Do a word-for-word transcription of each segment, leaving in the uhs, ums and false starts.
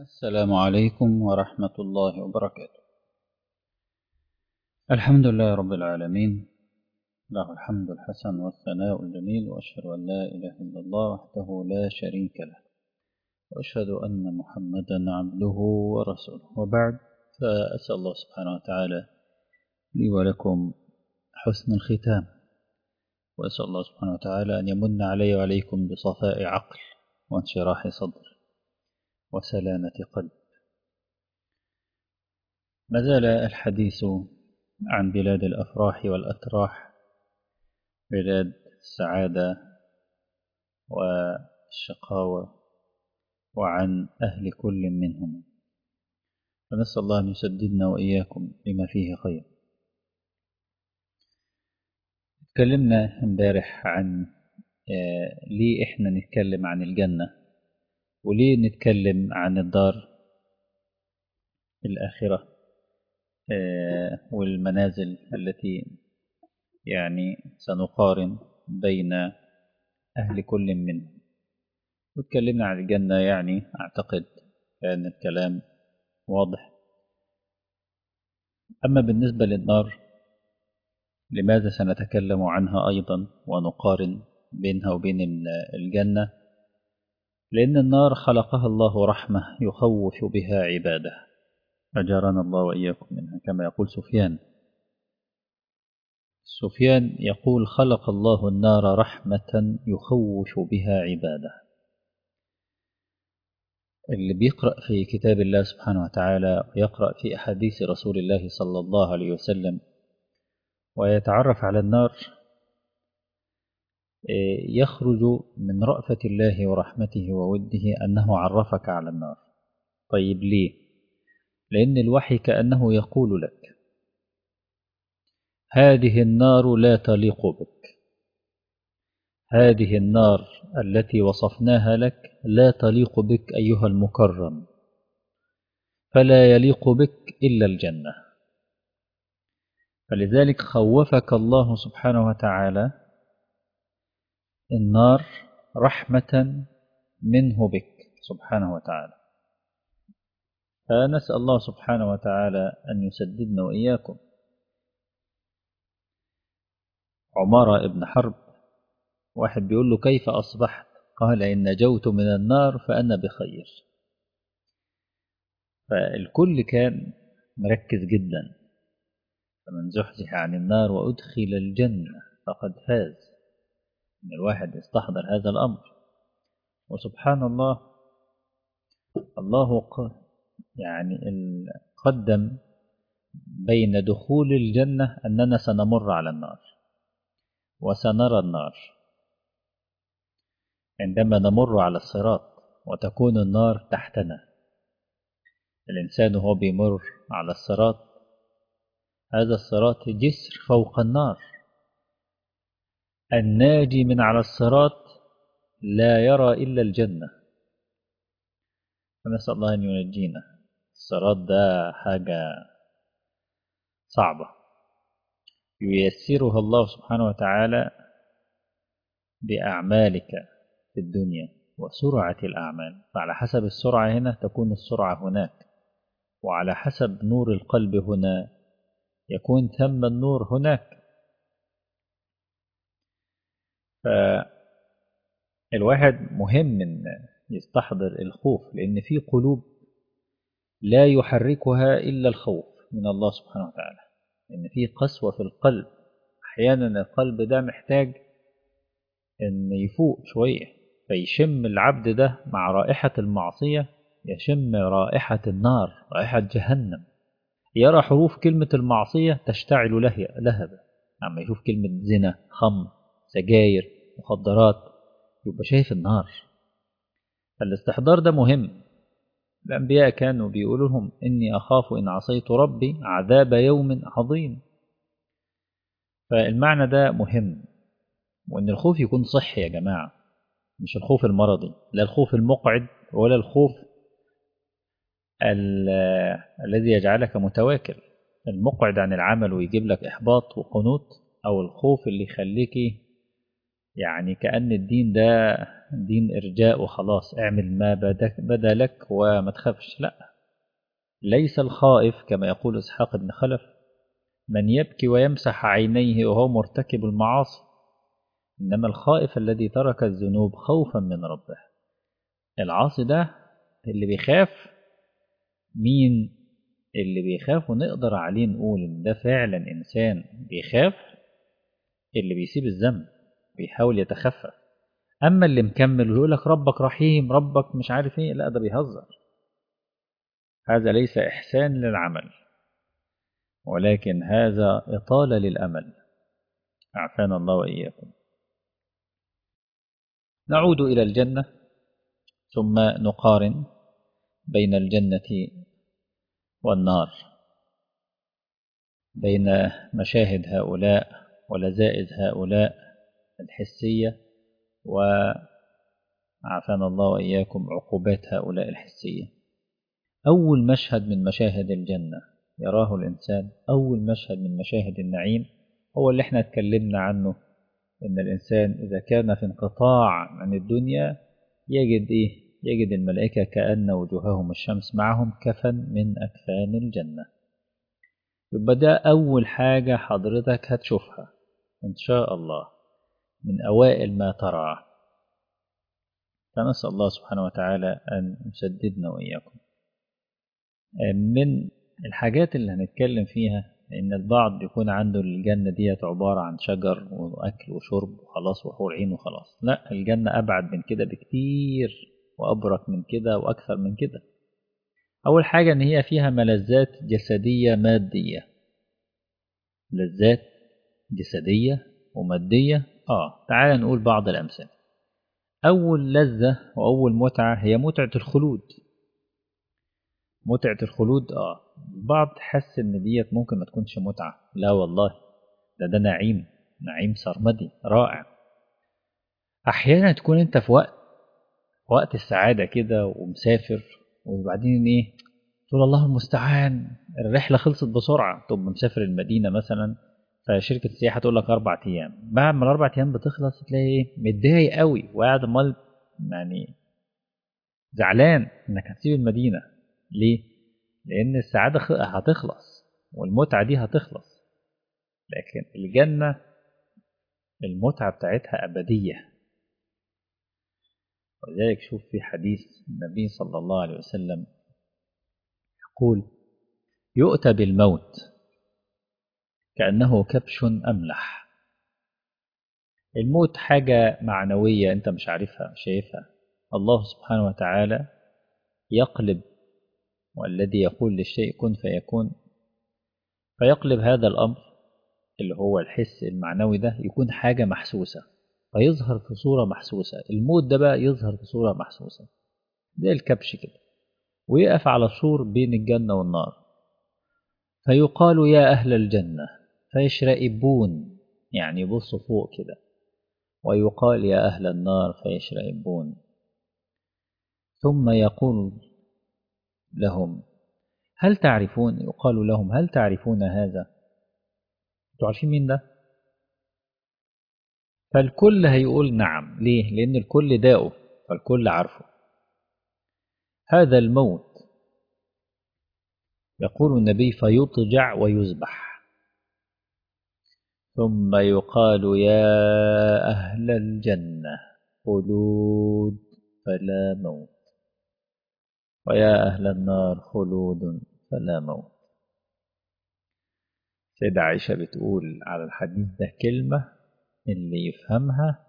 السلام عليكم ورحمة الله وبركاته. الحمد لله رب العالمين، له الحمد الحسن والثناء الجميل، وأشهد أن لا إله إلا الله وحده لا شريك له، وأشهد أن محمدا عبده ورسوله، وبعد، فأسأل الله سبحانه وتعالى لي ولكم حسن الختام، وأسأل الله سبحانه وتعالى أن يمن علي وعليكم بصفاء عقل وانشراح صدر وسلامة قلب. ما زال الحديث عن بلاد الأفراح والأتراح، بلاد السعادة والشقاوة، وعن أهل كل منهم، فنسأل الله أن يسددنا وإياكم لما فيه خير. تكلمنا امبارح عن آه ليه إحنا نتكلم عن الجنة، وليه نتكلم عن الدار الآخرة آه والمنازل التي يعني سنقارن بين أهل كل منهم. وتكلمنا عن الجنة، يعني أعتقد كان الكلام واضح. أما بالنسبة للنار، لماذا سنتكلم عنها أيضا ونقارن بينها وبين الجنة؟ لأن النار خلقها الله رحمة يخوف بها عباده، أجارنا الله وإياكم منها. كما يقول سفيان سفيان يقول: خلق الله النار رحمة يخوف بها عباده. اللي بيقرأ في كتاب الله سبحانه وتعالى ويقرأ في أحاديث رسول الله صلى الله عليه وسلم ويتعرف على النار، يخرج من رأفة الله ورحمته ووده أنه عرفك على النار. طيب ليه؟ لأن الوحي كأنه يقول لك: هذه النار لا تليق بك، هذه النار التي وصفناها لك لا تليق بك أيها المكرم، فلا يليق بك إلا الجنة. فلذلك خوفك الله سبحانه وتعالى النار رحمة منه بك سبحانه وتعالى. فنسأل الله سبحانه وتعالى أن يسددنا وإياكم. عمارة ابن حرب، واحد بيقول له: كيف أصبحت؟ قال: إن نجوت من النار فأنا بخير. فالكل كان مركز جدا: فمن زحزح عن النار وأدخل الجنة فقد فاز. إن الواحد يستحضر هذا الأمر. وسبحان الله، الله يعني قدم بين دخول الجنة أننا سنمر على النار وسنرى النار عندما نمر على الصراط وتكون النار تحتنا. الإنسان هو بيمر على الصراط، هذا الصراط جسر فوق النار، الناجي من على الصراط لا يرى إلا الجنة. فنسأل الله أن ينجينا. الصراط ده حاجة صعبة ييسرها الله سبحانه وتعالى بأعمالك في الدنيا وسرعة الأعمال. فعلى حسب السرعة هنا تكون السرعة هناك، وعلى حسب نور القلب هنا يكون ثم النور هناك. فالواحد مهم أن يستحضر الخوف، لأن في قلوب لا يحركها إلا الخوف من الله سبحانه وتعالى، لأن في قسوة في القلب. أحيانا القلب ده محتاج أن يفوق شوية، فيشم العبد ده مع رائحة المعصية، يشم رائحة النار، رائحة جهنم. يرى حروف كلمة المعصية تشتعل لهبة، عما يشوف كلمة زنا، خمر، سجاير، مخدرات، يبقى شايف النار. فالاستحضار ده مهم. الأنبياء كانوا بيقولوا لهم: إني أخاف إن عصيت ربي عذاب يوم عظيم. فالمعنى ده مهم، وإن الخوف يكون صحي يا جماعة، مش الخوف المرضي، لا الخوف المقعد ولا الخوف الذي يجعلك متواكل، المقعد عن العمل ويجيب لك إحباط وقنوط، أو الخوف اللي يخليك يعني كأن الدين ده دين إرجاء وخلاص، اعمل ما بدا لك وما تخافش. لا، ليس الخائف كما يقول إسحاق بن خلف من يبكي ويمسح عينيه وهو مرتكب المعاصي، إنما الخائف الذي ترك الذنوب خوفا من ربه. العاصي ده اللي بيخاف، مين اللي بيخاف ونقدر عليه نقول إن ده فعلا إنسان بيخاف؟ اللي بيسيب الذنب بيحاول يتخفف. أما اللي مكمل ويقول لك ربك رحيم، ربك مش عارف إيه، لا ده بيهزر. هذا ليس إحسان للعمل، ولكن هذا إطالة للأمل. أعفانا الله وإياكم. نعود إلى الجنة، ثم نقارن بين الجنة والنار، بين مشاهد هؤلاء ولذائذ هؤلاء الحسية، وعافانا الله وإياكم عقوبات هؤلاء الحسية. أول مشهد من مشاهد الجنة يراه الإنسان، أول مشهد من مشاهد النعيم، هو اللي احنا اتكلمنا عنه، إن الإنسان إذا كان في انقطاع عن الدنيا يجد إيه؟ يجد الملائكة كأن وجوههم الشمس معهم كفن من أكفان الجنة. يبقى ده أول حاجة حضرتك هتشوفها إن شاء الله، من أوائل ما ترى. فنسأل الله سبحانه وتعالى أن يسددنا وإياكم. من الحاجات اللي هنتكلم فيها إن البعض يكون عنده الجنة ديت عبارة عن شجر وأكل وشرب وخلاص وحور عين وخلاص. لا، الجنة أبعد من كده بكتير، وأبرك من كده وأكثر من كده. أول حاجة إن هي فيها ملذات جسدية مادية، لذات جسدية ومادية. آه تعال نقول بعض الأمثلة. أول لذة وأول متعة هي متعة الخلود. متعة الخلود آه البعض حس إن ديت ممكن ما تكونش متعة. لا والله، ده ده نعيم، نعيم سرمدي رائع. أحيانا تكون أنت في وقت وقت السعادة كده ومسافر، وبعدين إيه تقول الله المستعان الرحلة خلصت بسرعة. طب مسافر المدينة مثلا، فشركة السياحة تقول لك أربع أيام، بعد ما الأربع أيام بتخلص تلاقي إيه متضايق قوي وقاعد مال، يعني زعلان إنك هتسيب المدينة. ليه؟ لأن السعادة هتخلص والمتعة دي هتخلص، لكن الجنة المتعة بتاعتها أبدية. ولذلك شوف في حديث النبي صلى الله عليه وسلم يقول يؤتى بالموت كأنه كبش أملح. الموت حاجة معنوية أنت مش عارفها مش شايفها. الله سبحانه وتعالى يقلب، والذي يقول للشيء كن فيكون، فيقلب هذا الأمر اللي هو الحس المعنوي ده يكون حاجة محسوسة، فيظهر في صورة محسوسة. الموت ده بقى يظهر في صورة محسوسة زي الكبش كده، ويقف على سور بين الجنة والنار، فيقال يا أهل الجنة فيشرئبون، يعني يبصوا فوق كده، ويقال يا أهل النار فيشرئبون. ثم يقول لهم هل تعرفون، يقال لهم هل تعرفون هذا؟ انتوا عارفين مين ده؟ فالكل هيقول نعم. ليه؟ لأن الكل داؤه، فالكل عارفه. هذا الموت، يقول النبي فيطجع ويذبح، ثم يقال يا أهل الجنة خلود فلا موت، ويا أهل النار خلود فلا موت. سيدة عائشة بتقول على الحديث ده كلمة اللي يفهمها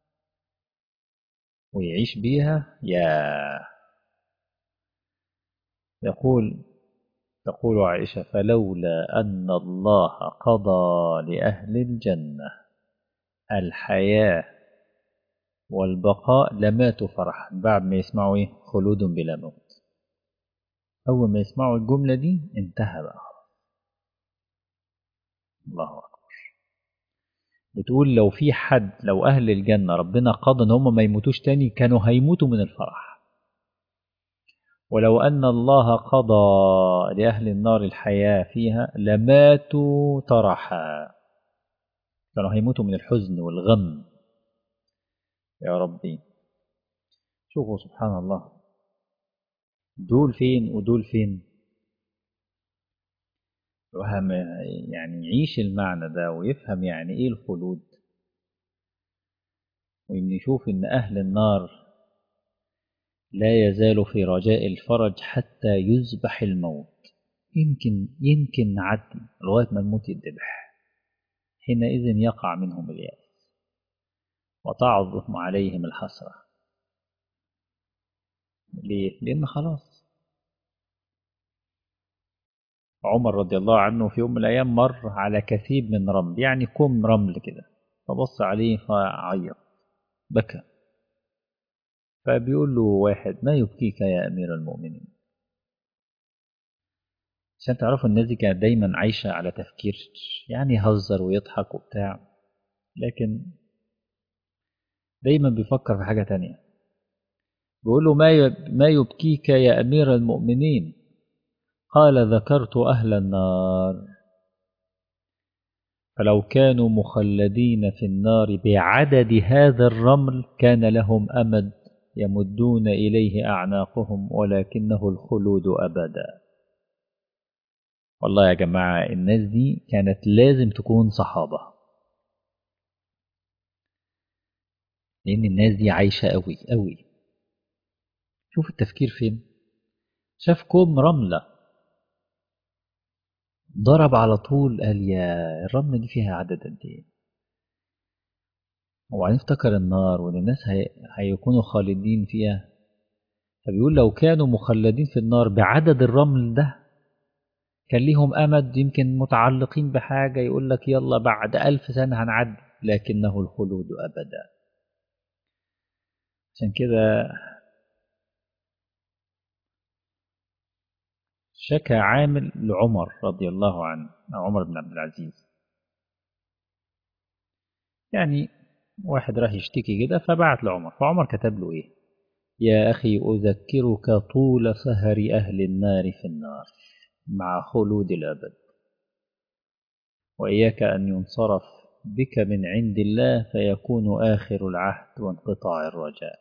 ويعيش بيها يا يقول تقول عائشة فلولا أن الله قضى لأهل الجنة الحياة والبقاء لماتوا فرحا. بعد ما يسمعوا إيه خلود بلا موت، أول ما يسمعوا الجملة دي انتهى بقى. الله أكبر. بتقول لو في حد، لو أهل الجنة ربنا قضى إن هم ما يموتوش تاني كانوا هيموتوا من الفرح، ولو أن الله قضى لأهل النار الحياة فيها لماتوا طرحا، كانوا هيموتوا من الحزن والغم. يا ربي. شوفوا سبحان الله، دول فين ودول فين. وهم يعني يعيش المعنى ده ويفهم يعني ايه الخلود، وإن يشوف إن أهل النار لا يزال في رجاء الفرج حتى يذبح الموت. يمكن يمكن نعدي لغاية ما الموت يذبح، حينئذ يقع منهم اليأس وتعظم عليهم الحسرة. ليه؟ لأن خلاص. عمر رضي الله عنه في يوم من الأيام مر على كثيب من رمل، يعني كم رمل كده، فبص عليه فعيط، بكى. فبيقول له واحد: ما يبكيك يا أمير المؤمنين؟ عشان تعرفوا الناس دي كانت دايما عايشة على تفكير، يعني يهزر ويضحك وبتاع، لكن دايما بيفكر في حاجة تانية. بيقول له: ما ما يبكيك يا أمير المؤمنين؟ قال: ذكرت أهل النار، فلو كانوا مخلدين في النار بعدد هذا الرمل كان لهم أمد يمدون إليه أعناقهم، ولكنه الخلود أبدا. والله يا جماعة الناس دي كانت لازم تكون صحابة، لأن الناس دي عايشة أوي أوي. شوف التفكير فين. شاف كوم رملة ضرب على طول، قال: يا الرملة دي فيها عدد قد إيه؟ وبعدين افتكر النار وإن الناس هي... هيكونوا خالدين فيها. فبيقول لو كانوا مخلدين في النار بعدد الرمل ده كان ليهم أمد، يمكن متعلقين بحاجة يقول لك يلا بعد ألف سنة هنعدي، لكنه الخلود أبدا. عشان كده شكى عامل لعمر رضي الله عنه، عمر بن عبد العزيز، يعني واحد راح يشتكي كده فبعت لعمر، فعمر كتب له إيه: يا أخي أذكرك طول سهر أهل النار في النار مع خلود الأبد، وإياك أن ينصرف بك من عند الله فيكون آخر العهد وانقطاع الرجاء.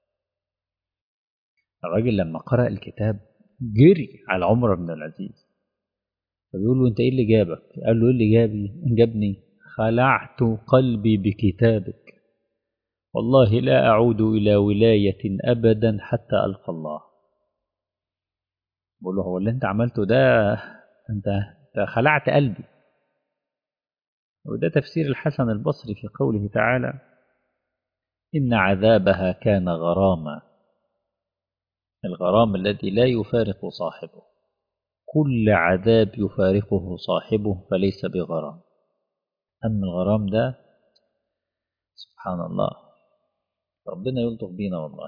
الراجل لما قرأ الكتاب جري على عمر بن العزيز، فبيقول له: أنت إيه اللي جابك؟ قال له: إيه اللي جابي جابني؟ خلعت قلبي بكتابك، والله لا أعود إلى ولاية أبدا حتى ألقى الله. بقول له: هو اللي أنت عملته ده أنت أنت خلعت قلبي. وده تفسير الحسن البصري في قوله تعالى: إن عذابها كان غراما. الغرام الذي لا يفارق صاحبه، كل عذاب يفارقه صاحبه فليس بغرام، أما الغرام ده سبحان الله، ربنا يلطف بينا والله.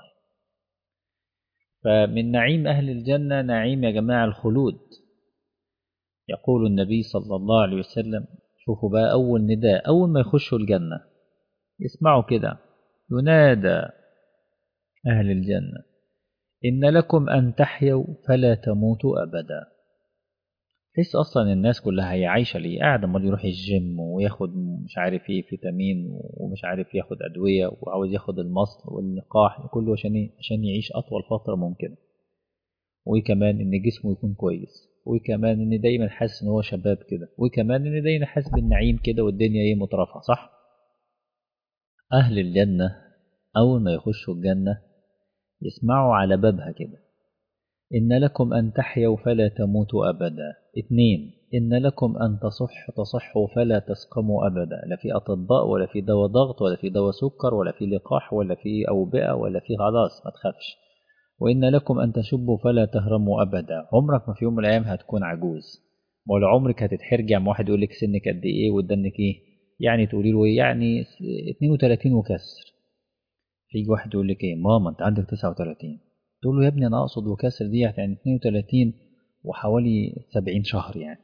فمن نعيم أهل الجنة نعيم يا جماعة الخلود. يقول النبي صلى الله عليه وسلم، شوفوا بقى أول نداء أول ما يخشوا الجنة يسمعوا كده، ينادى أهل الجنة: إن لكم أن تحيوا فلا تموتوا أبدا. تحس أصلا الناس كلها هي عايشة ليه؟ قاعد أمال يروح الجيم وياخد مش عارف إيه فيتامين ومش عارف ياخد أدوية وعاوز ياخد المصل واللقاح كله عشان إيه؟ عشان يعيش أطول فترة ممكنة، وكمان إن جسمه يكون كويس، وكمان إن دايما حاسس إن هو شباب كده، وكمان إن دايما حاسس بالنعيم كده والدنيا إيه مترفعة، صح؟ أهل الجنة أول ما يخشوا الجنة يسمعوا على بابها كده: إن لكم أن تحيوا فلا تموتوا أبدا. اتنين: إن لكم أن تصح تصحوا فلا تسقموا أبدا. لا في أطباء ولا في دواء ضغط ولا في دواء سكر ولا في لقاح ولا في أوبئة ولا في، خلاص ما تخافش. وإن لكم أن تشبوا فلا تهرموا أبدا. عمرك ما في يوم من الأيام هتكون عجوز، ولا عمرك هتتحرجي عم واحد يقول لك سنك قد إيه ودنك إيه، يعني تقولي له إيه؟ يعني اتنين وتلاتين وكسر. فيجي واحد يقول لك إيه؟ ماما أنت عندك تسعة وتلاتين. تقول له: يا ابني أنا أقصد وكسر دي يعني اتنين وتلاتين وحوالي سبعين شهر يعني.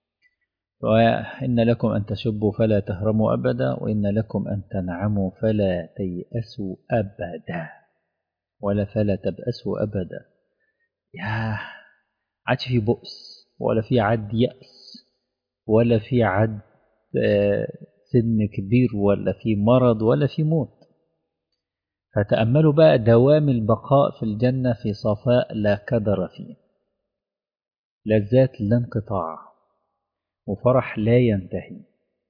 وإن لكم أن تشبوا فلا تهرموا أبدا، وإن لكم أن تنعموا فلا تيأسوا أبدا، ولا فلا تبأسوا أبدا. ياه، عادش في بؤس ولا في عد يأس ولا في عد آه، سن كبير ولا في مرض ولا في موت. فتأملوا بقى دوام البقاء في الجنة في صفاء لا كدر فيه، لذات لا انقطاع، وفرح لا ينتهي.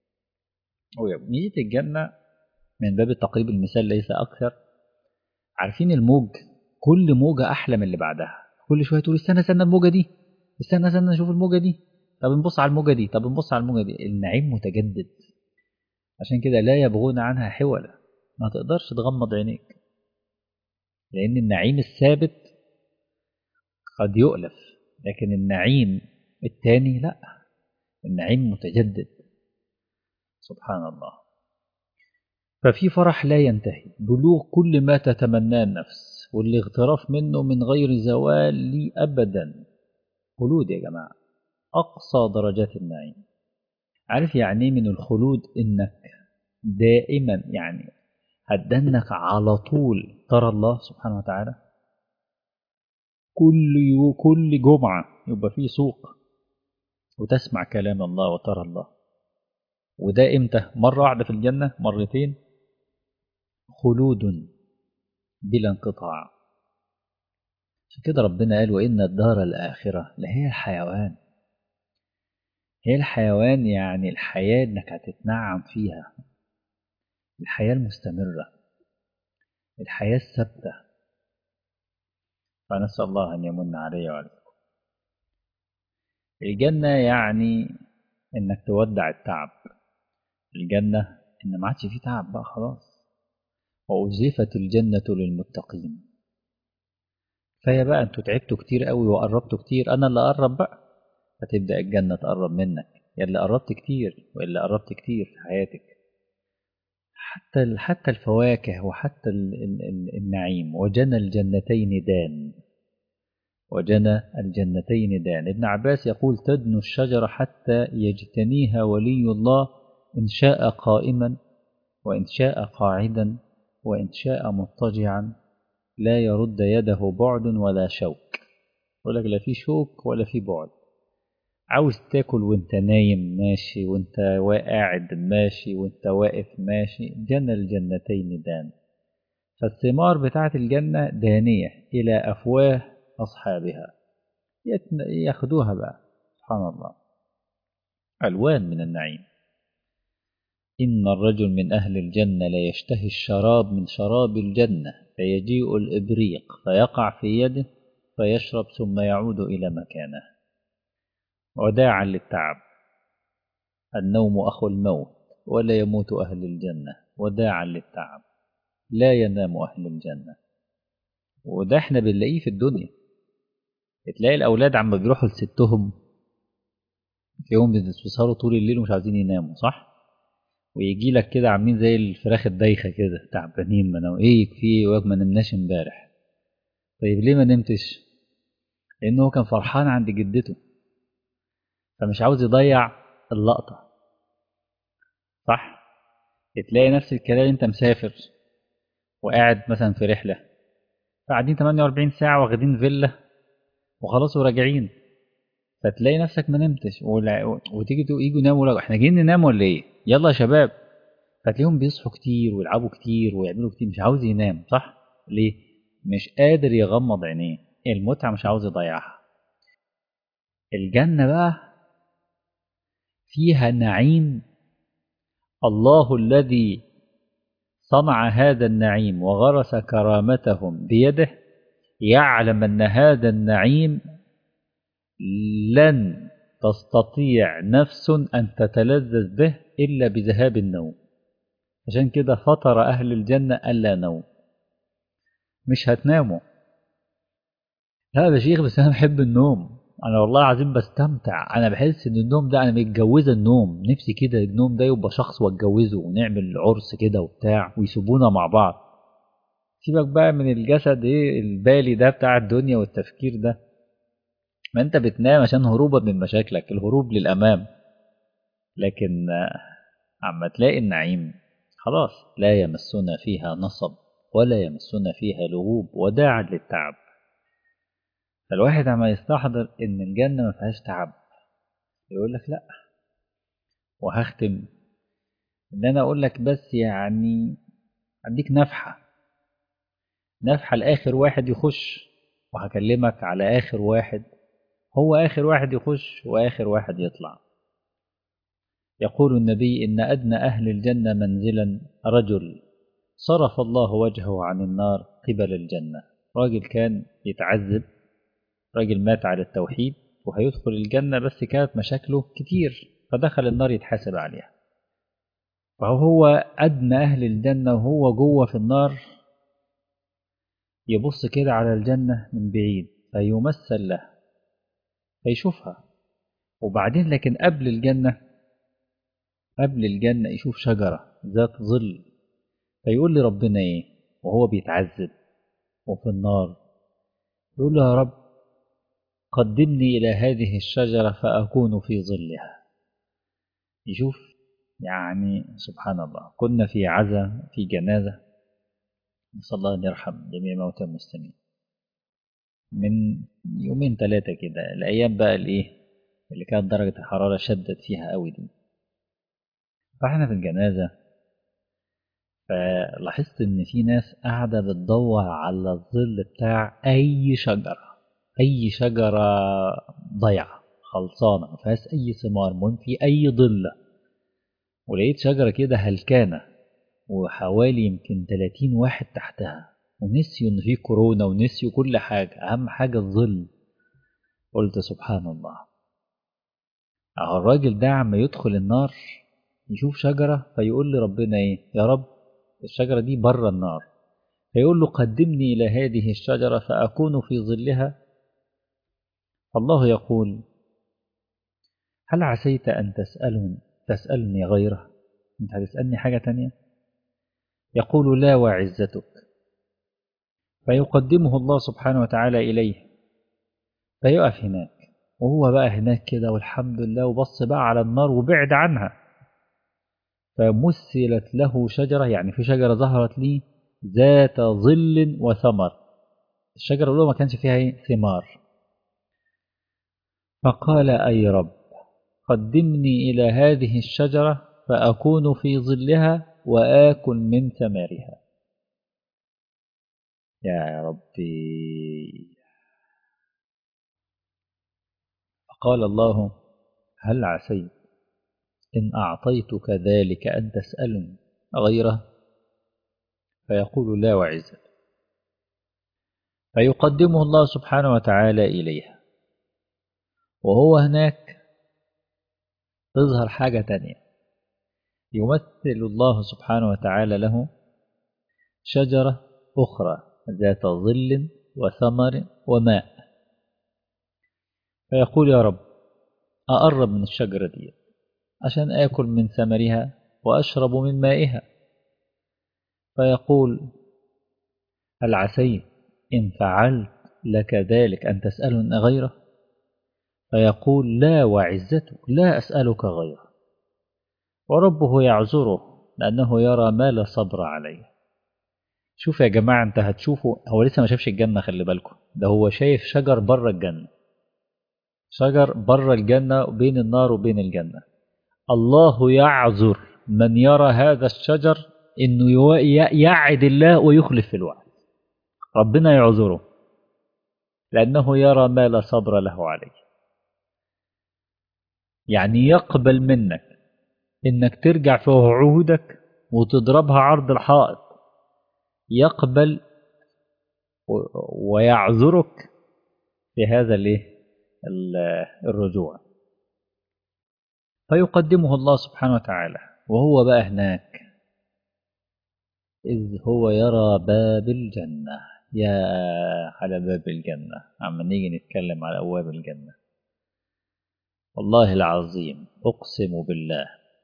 ميزة الجنة من باب التقريب المثال ليس أكثر، عارفين الموج، كل موجة أحلى من اللي بعدها، كل شوية تقول استنى استنى الموجة دي، استنى استنى نشوف الموجة دي، طب نبص على الموجة دي، طب نبص على الموجة دي. النعيم متجدد، عشان كده لا يبغون عنها حولا، ما تقدرش تغمض عينيك، لأن النعيم الثابت قد يؤلف، لكن النعيم التاني لا، النعيم متجدد. سبحان الله. ففي فرح لا ينتهي، بلوغ كل ما تتمناه النفس، والاغتراف منه من غير زوال لي أبدا. خلود يا جماعة، أقصى درجات النعيم. عارف يعني إيه من الخلود؟ إنك دائما يعني هتدنك على طول ترى الله سبحانه وتعالى. كل يو كل جمعة يبقى في سوق وتسمع كلام الله وترى الله. وده إمتى؟ مرة واحدة في الجنة، مرتين، خلود بلا انقطاع. عشان كده ربنا قال وإن الدار الآخرة لهي الحيوان. هي الحيوان يعني الحياة إنك هتتنعم فيها، الحياة المستمرة، الحياة الثابتة. فنسأل الله أن يمن علي وعليكم. الجنة يعني إنك تودع التعب. الجنة إن ما عادش فيه تعب بقى خلاص. وأزلفت الجنة للمتقين. فهي بقى أنتوا تعبتوا كتير قوي وقربتوا كتير، أنا اللي أقرب بقى، فتبدأ الجنة تقرب منك، يا اللي قربت كتير واللي قربت كتير في حياتك. حتى حتى الفواكه وحتى النعيم. وجنى الجنتين دان، وجنى الجنتين دان. ابن عباس يقول تدنو الشجرة حتى يجتنيها ولي الله، إن شاء قائما وإن شاء قاعدا وإن شاء مضطجعا، لا يرد يده بعد ولا شوك. يقول لك لا في شوك ولا في بعد. عاوز تاكل وانت نايم ماشي، وانت قاعد ماشي، وانت واقف ماشي. جنى الجنتين دان. فالثمار بتاعت الجنة دانية إلى أفواه أصحابها، ياخدوها بقى. سبحان الله، ألوان من النعيم. إن الرجل من أهل الجنة لا يشتهي الشراب من شراب الجنة، فيجيء الإبريق فيقع في يده فيشرب ثم يعود إلى مكانه. وداعا للتعب، النوم أخو الموت ولا يموت أهل الجنة. وداعا للتعب، لا ينام أهل الجنة. وده احنا بنلاقيه في الدنيا. تلاقي الأولاد عم بيروحوا لستهم تلاقيهم بيسهروا طول الليل ومش عايزين يناموا، صح؟ ويجي لك كده عاملين زي الفراخ الدايخة كده، تعبانين، ما نام ايه في ايه ما نمناش امبارح. طيب ليه ما نمتش؟ لأنه هو كان فرحان عند جدته، فمش عاوز يضيع اللقطة، صح؟ تلاقي نفس الكلام، انت مسافر وقاعد مثلا في رحلة، فقاعدين ثمانية وأربعين ساعة واخدين فيلا وخلاص وراجعين، فتلاقي نفسك ما نمتش، وتيجي يجوا يناموا، لك احنا جايين ننام ولا ايه؟ يلا يا شباب. فتلاقيهم بيصحوا كتير ويلعبوا كتير ويعملوا كتير، مش عاوز ينام، صح؟ ليه؟ مش قادر يغمض عينيه، المتعة مش عاوز يضيعها. الجنة بقى فيها نعيم، الله الذي صنع هذا النعيم وغرس كرامتهم بيده يعلم أن هذا النعيم لن تستطيع نفس أن تتلذذ به إلا بذهاب النوم. عشان كده فطر أهل الجنة ألا نوم، مش هتناموا. لا يا شيخ بس أنا بحب النوم، أنا والله العظيم بستمتع، أنا بحس إن النوم ده، أنا متجوزة النوم، نفسي كده النوم ده يبقى شخص واتجوزه ونعمل عرس كده وبتاع ويسيبونا مع بعض. سيبك بقى من الجسد ايه البالي ده بتاع الدنيا والتفكير ده، ما انت بتنام عشان هروبا من مشاكلك، الهروب للأمام. لكن عما تلاقي النعيم خلاص، لا يمسنا فيها نصب ولا يمسنا فيها لغوب وداعا للتعب. فالواحد عما يستحضر ان الجنة ما فيهاش تعب يقول لك لا. وهختم ان انا اقول لك بس يعني اديك نفحة نفحل آخر واحد يخش، وهكلمك على آخر واحد، هو آخر واحد يخش وآخر واحد يطلع. يقول النبي إن أدنى أهل الجنة منزلا رجل صرف الله وجهه عن النار قبل الجنة. راجل كان يتعذب، راجل مات على التوحيد وهيدخل الجنة، بس كانت مشاكله كتير فدخل النار يتحاسب عليها. فهو أدنى أهل الجنة وهو جوه في النار يبص كده على الجنة من بعيد فيمثل له فيشوفها. وبعدين لكن قبل الجنة قبل الجنة يشوف شجرة ذات ظل، فيقول لي ربنا إيه وهو بيتعذب وفي النار، يقول له يا رب قدمني إلى هذه الشجرة فأكون في ظلها. يشوف يعني سبحان الله. كنا في عزا في جنازة، نسأل الله أن يرحم جميع موتى المسلمين، من يومين ثلاثة كده، الأيام بقى الإيه اللي كانت درجة الحرارة شدت فيها قوي دي. فإحنا في الجنازة فلاحظت إن في ناس قاعدة بتدور على الظل بتاع أي شجرة، أي شجرة ضيعة خلصانة ما فيهاش أي ثمار، المهم في أي ظل. ولقيت شجرة كده هلكانة وحوالي يمكن ثلاثين واحد تحتها، ونسيوا إن في كورونا ونسيوا كل حاجة، أهم حاجة الظل. قلت سبحان الله. أهو الراجل ده عم يدخل النار يشوف شجرة فيقول لي ربنا إيه يا رب الشجرة دي بره النار، فيقول له قدمني إلى هذه الشجرة فأكون في ظلها. الله يقول هل عسيت أن تسألني تسألني غيره، أنت هتسألني حاجة تانية؟ يقول لا وعزتك. فيقدمه الله سبحانه وتعالى إليه فيقف هناك، وهو بقى هناك كده والحمد لله، وبص بقى على النار وبعد عنها. فمثلت له شجرة، يعني في شجرة ظهرت لي ذات ظل وثمر. الشجرة الأولى ما كانش فيها ايه ثمار. فقال أي رب قدمني إلى هذه الشجرة فأكون في ظلها وآكل من ثمارها. يا ربي. فقال الله هل عسيت إن أعطيتك ذلك أن تسألني غيره؟ فيقول لا وعزت. فيقدمه الله سبحانه وتعالى إليها، وهو هناك تظهر حاجة تانية. يمثل الله سبحانه وتعالى له شجرة أخرى ذات ظل وثمر وماء، فيقول يا رب أقرب من الشجرة دي عشان آكل من ثمرها وأشرب من مائها. فيقول هل عسيت إن فعلت لك ذلك أن تسألني غيره؟ فيقول لا وعزتك لا أسألك غيره. وربه يعذره لأنه يرى ما لا صبر عليه. شوف يا جماعة، أنت هتشوفوا هو لسه ما شافش الجنة، خلي بالكم، ده هو شايف شجر بره الجنة، شجر بره الجنة بين النار وبين الجنة. الله يعذر من يرى هذا الشجر إنه يعد الله ويخلف في الوعد. ربنا يعذره لأنه يرى ما لا صبر له عليه. يعني يقبل منك إنك ترجع في وعودك وتضربها عرض الحائط، يقبل ويعذرك في هذا الرجوع. فيقدمه الله سبحانه وتعالى وهو بقى هناك، إذ هو يرى باب الجنة. يا على باب الجنة، عم نيجي نتكلم على أبواب الجنة. والله العظيم أقسم بالله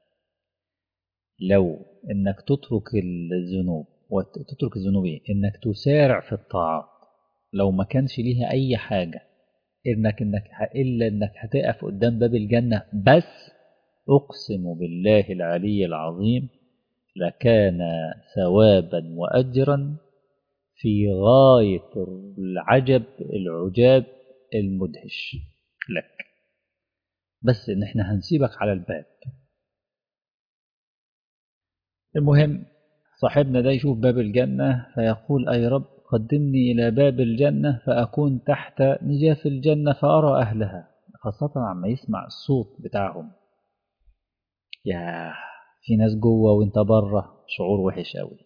لو إنك تترك الذنوب وتترك الذنوب إيه؟ إنك تسارع في الطاعات، لو ما كانش ليها أي حاجة إنك إنك إلا إنك هتقف قدام باب الجنة بس، أقسم بالله العلي العظيم لكان ثوابا وأجرا في غاية العجب العجاب المدهش لك. بس إن إحنا هنسيبك على الباب. المهم صاحبنا ده يشوف باب الجنة فيقول أي رب قدمني إلى باب الجنة فأكون تحت نجاف الجنة فأرى أهلها، خاصة عما يسمع الصوت بتاعهم. يا في ناس جوه وانت بره، شعور وحش قوي.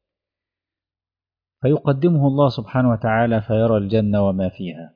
فيقدمه الله سبحانه وتعالى فيرى الجنة وما فيها،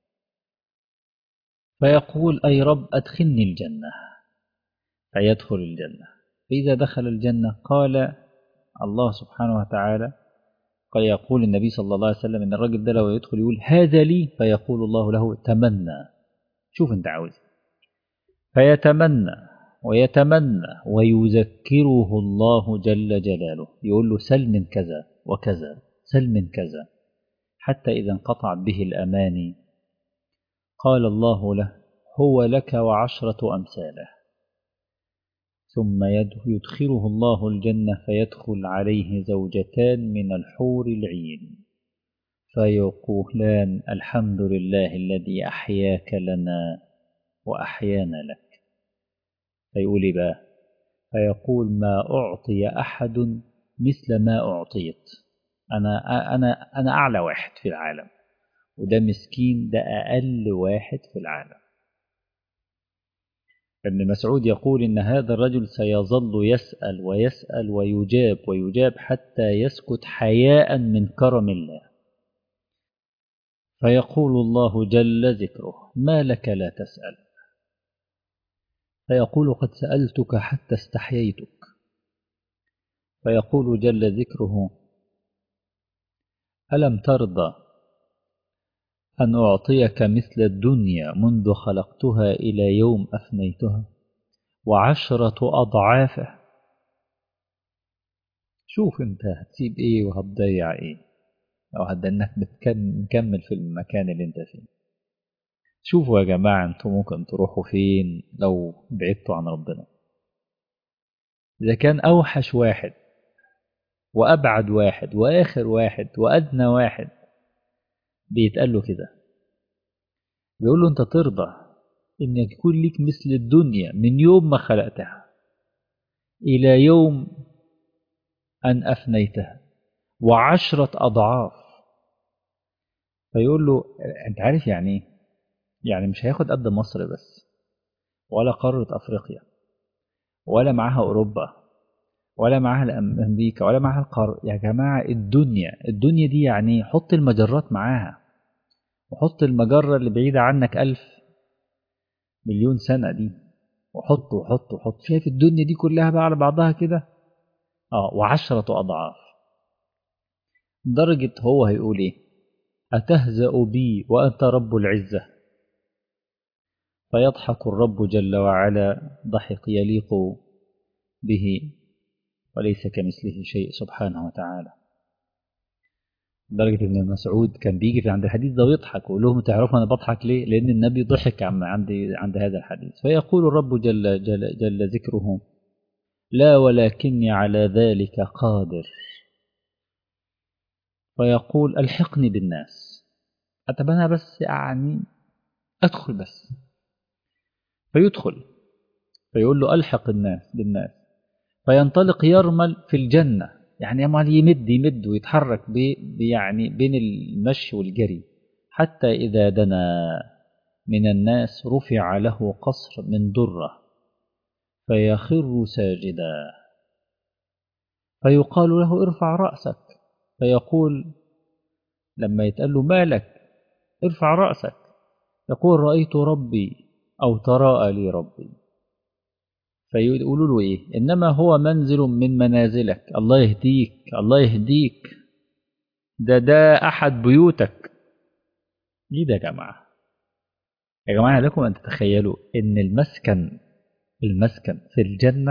فيقول أي رب أدخلني الجنة، فيدخل الجنة. فإذا دخل الجنة قال الله سبحانه وتعالى، قد يقول النبي صلى الله عليه وسلم إن الرجل ده لو يدخل يقول هذا لي، فيقول الله له تمنى، شوف انت عاوز، فيتمنى ويتمنى ويذكره الله جل جلاله، يقول له سل من كذا وكذا، سل من كذا، حتى إذا انقطعت به الأماني قال الله له هو لك وعشرة أمثاله، ثم يدخله الله الجنة فيدخل عليه زوجتان من الحور العين فيقولان الحمد لله الذي أحياك لنا وأحيانا لك. فيقول بقى، فيقول ما أعطي أحد مثل ما أعطيت، أنا أنا أنا أعلى واحد في العالم، وده مسكين ده أقل واحد في العالم. ابن مسعود يقول إن هذا الرجل سيظل يسأل ويسأل ويجاب ويجاب حتى يسكت حياء من كرم الله، فيقول الله جل ذكره ما لك لا تسأل، فيقول قد سألتك حتى استحييتك، فيقول جل ذكره ألم ترضى أن أعطيك مثل الدنيا منذ خلقتها إلى يوم أفنيتها وعشرة أضعافه؟ شوف انت هتسيب ايه وهتضيع ايه، او هتدنك مكمل في المكان اللي انت فيه. شوفوا يا جماعة انتوا ممكن تروحوا فين لو بعدتوا عن ربنا. إذا كان أوحش واحد وأبعد واحد وآخر واحد وأدنى واحد بيتقال له كده، بيقول له أنت ترضى إن يكون ليك مثل الدنيا من يوم ما خلقتها إلى يوم أن أفنيتها وعشرة أضعاف؟ فيقول له أنت عارف يعني يعني مش هياخد قد مصر بس، ولا قارة أفريقيا، ولا معاها أوروبا، ولا معاها أمريكا، ولا معاها القارة. يا جماعة الدنيا الدنيا دي يعني حط المجرات معاها، وحط المجرة اللي بعيدة عنك ألف مليون سنة دي، وحط وحط وحط، شايف الدنيا دي كلها بقى على بعضها كده؟ اه وعشرة أضعاف. درجة هو هيقول ايه؟ أتهزأ بي وأنت رب العزة؟ فيضحك الرب جل وعلا ضحك يليق به وليس كمثله شيء سبحانه وتعالى. لدرجة ابن مسعود كان بيجي في عند الحديث ده ويضحك ويقول لهم تعرفوا أنا بضحك ليه؟ لأن النبي ضحك عند عند هذا الحديث. فيقول الرب جل, جل, جل ذكره لا ولكني على ذلك قادر. فيقول ألحقني بالناس، أتبنى بس يعني أدخل بس. فيدخل فيقول له ألحق الناس بالناس، فينطلق يرمل في الجنة، يعني يمال يمد يمد ويتحرك بي يعني بين المشي والجري، حتى إذا دنا من الناس رفع له قصر من درة فيخر ساجدا، فيقال له ارفع رأسك، فيقول لما يتقال له مالك ارفع رأسك، يقول رأيت ربي أو تراءى لي ربي. فيقولوا له إيه؟ إنما هو منزل من منازلك، الله يهديك الله يهديك، ده ده أحد بيوتك. ليه ده يا جماعة؟ يا جماعة لكم أن تتخيلوا إن المسكن المسكن في الجنة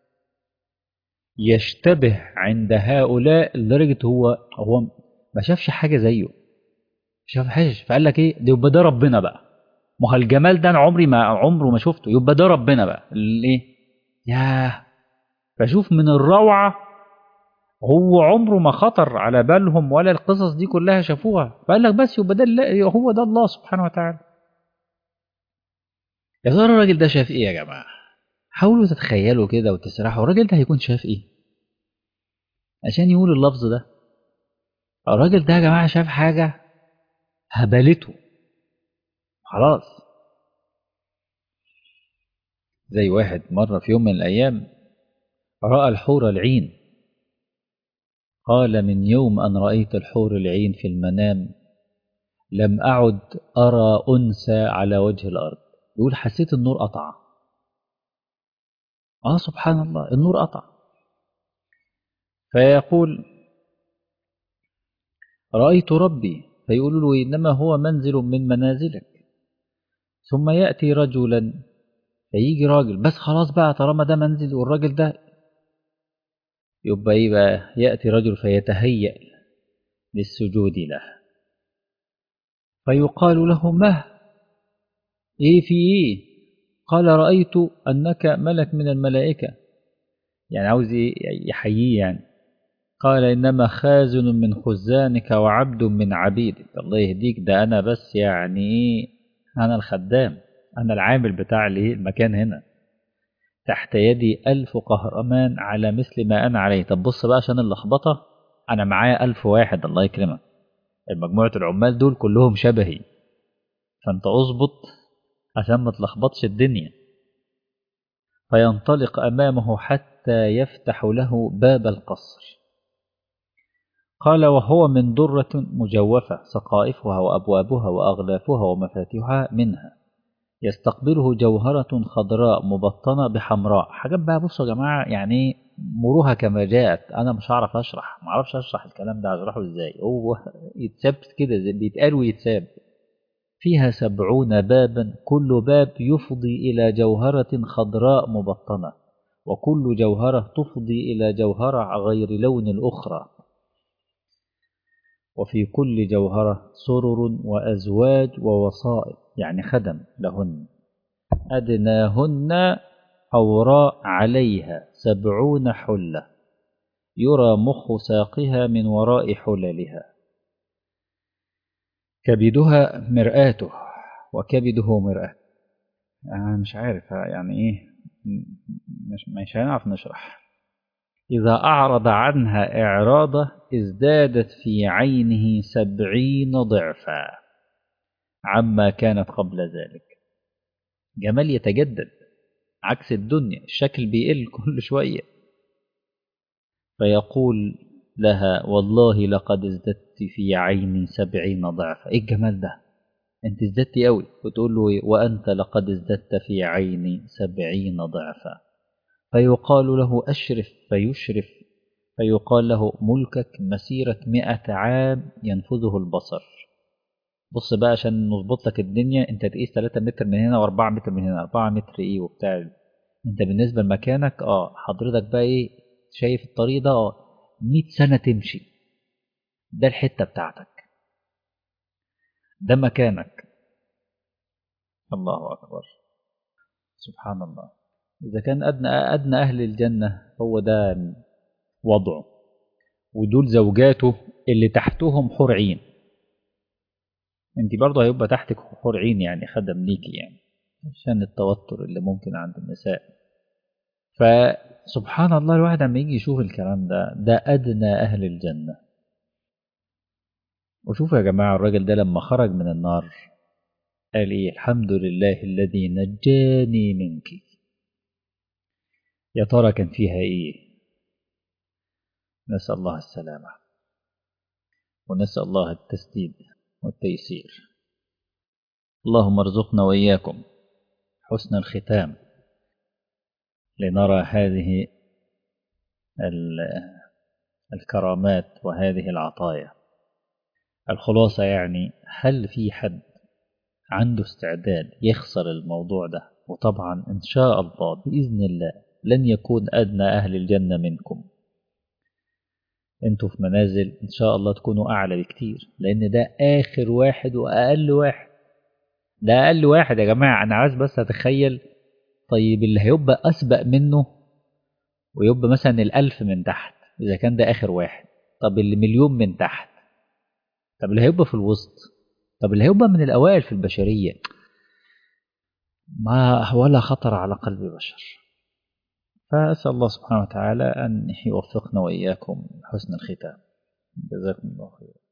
يشتبه عند هؤلاء لدرجة هو هو ما شافش حاجة زيه، شاف حاجة فقال لك إيه ده؟ يبقى ده ربنا بقى، ما هو الجمال ده أنا عمري ما عمره ما شفته، يبقى ده ربنا بقى الإيه؟ ياه. فشوف من الروعة، هو عمره ما خطر على بالهم ولا القصص دي كلها شافوها، فقال لك بس يبقى ده هو ده الله سبحانه وتعالى. يا ترى الراجل ده شاف ايه يا جماعه؟ حاولوا تتخيلوا كده وتسرحوا، الراجل ده هيكون شاف ايه عشان يقول اللفظ ده؟ الراجل ده يا جماعة شاف حاجة هبلته خلاص. زي واحد مرة في يوم من الأيام رأى الحور العين، قال من يوم أن رأيت الحور العين في المنام لم أعد أرى أنثى على وجه الأرض. يقول حسيت النور قطع. آه سبحان الله، النور قطع. فيقول رأيت ربي، فيقول له إنما هو منزل من منازلك. ثم يأتي رجلا، فيجي راجل، بس خلاص بقى طالما ده منزل والراجل ده، يبقى إيه بقى؟ يأتي رجل فيتهيأ للسجود له، فيقال له مه، إيه في إيه؟ قال رأيت أنك ملك من الملائكة، يعني عاوز يحييه يعني. قال إنما خازن من خزانك وعبد من عبيدك. الله يهديك، ده أنا بس يعني إيه، أنا الخدام، أنا العامل بتاع المكان هنا، تحت يدي ألف قهرمان على مثل ما أنا عليه. طب بص بقى عشان اللخبطة، أنا معايا ألف واحد الله يكرمك، المجموعة العمال دول كلهم شبهي، فأنت أظبط عشان ما تلخبطش الدنيا. فينطلق أمامه حتى يفتح له باب القصر. قال وهو من درة مجوفة سقائفها وأبوابها وأغلافها ومفاتيحها منها، يستقبله جوهرة خضراء مبطنة بحمراء. حاجات بقى بصوا يا جماعة، يعني مروها كما جاءت، أنا مش هعرف أشرح، ما أعرفش أشرح الكلام ده، أشرحه إزاي؟ هو يتساب كده زي بيتقال ويتساب. فيها سبعون بابا، كل باب يفضي إلى جوهرة خضراء مبطنة، وكل جوهرة تفضي إلى جوهرة غير لون الأخرى، وفي كل جوهرة سرر وأزواج ووصائد، يعني خدم لهن، أدناهن حوراء عليها سبعون حلة، يرى مخ ساقها من وراء حللها، كبدها مرآته وكبده مرآة. أنا مش عارف يعني إيه، مش مش هنعرف نشرح. إذا أعرض عنها إعراضة ازدادت في عينه سبعين ضعفا عما كانت قبل ذلك. جمال يتجدد عكس الدنيا، الشكل بيقل كل شوية. فيقول لها والله لقد ازددت في عيني سبعين ضعفا. ايه الجمال ده، انت ازددتي قوي. وتقول له إيه؟ وانت لقد ازددت في عيني سبعين ضعفا. فيقال له أشرف، فيشرف، فيقال له ملكك مسيرة مئة عام ينفذه البصر. بص بقى عشان نظبط لك الدنيا، انت تقيس ثلاثة متر من هنا و4 متر من هنا، أربعة متر ايه وبتاع، انت بالنسبة لمكانك اه حضرتك بقى ايه، شايف الطريق ده اه مئة سنة تمشي، ده الحتة بتاعتك، ده مكانك. الله أكبر، سبحان الله. إذا كان أدنى أدنى أهل الجنة هو ده وضعه، ودول زوجاته اللي تحتهم حور عين، انت برضه هيبقى تحتك حور عين يعني خدم ليكي يعني، عشان التوتر اللي ممكن عند النساء. فسبحان الله، الواحد لما يجي يشوف الكلام ده، ده أدنى أهل الجنة. وشوفوا يا جماعة الراجل ده لما خرج من النار قال إيه؟ الحمد لله الذي نجاني منك. يا ترى كان فيها إيه؟ نسأل الله السلامة، ونسأل الله التسديد والتيسير. اللهم ارزقنا وإياكم حسن الختام، لنرى هذه الكرامات وهذه العطايا. الخلاصة يعني، هل في حد عنده استعداد يخسر الموضوع ده؟ وطبعا إن شاء الله بإذن الله لن يكون أدنى أهل الجنة منكم، انتوا في منازل إن شاء الله تكونوا أعلى بكتير، لأن ده آخر واحد وأقل واحد، ده أقل واحد يا جماعة. أنا عايز بس أتخيل، طيب اللي هيبقى أسبق منه ويبقى مثلا الألف من تحت إذا كان ده آخر واحد، طب اللي مليون من تحت، طب اللي هيبقى في الوسط، طب اللي هيبقى من الأوائل في البشرية، ما ولا خطر على قلب بشر. فأسأل الله سبحانه وتعالى أن يوفقنا وإياكم حسن الختام. جزاكم الله خير.